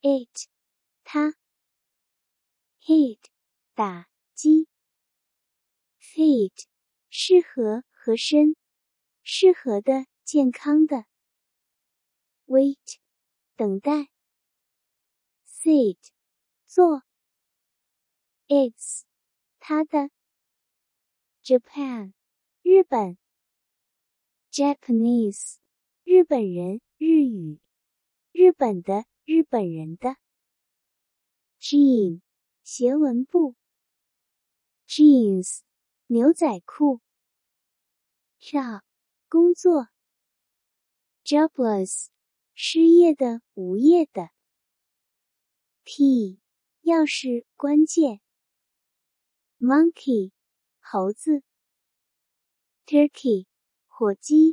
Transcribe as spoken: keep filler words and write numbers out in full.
it 它 hit 打击 fit 适合合身适合的健康的 wait 等待 sit 坐 its 它的 Japan 日本 Japanese 日本人日语日本的日本人的 jean 斜纹布 jeans 牛仔裤 job 工作 jobless 失业的无业的 key 钥匙关键 monkey 猴子 turkey 火鸡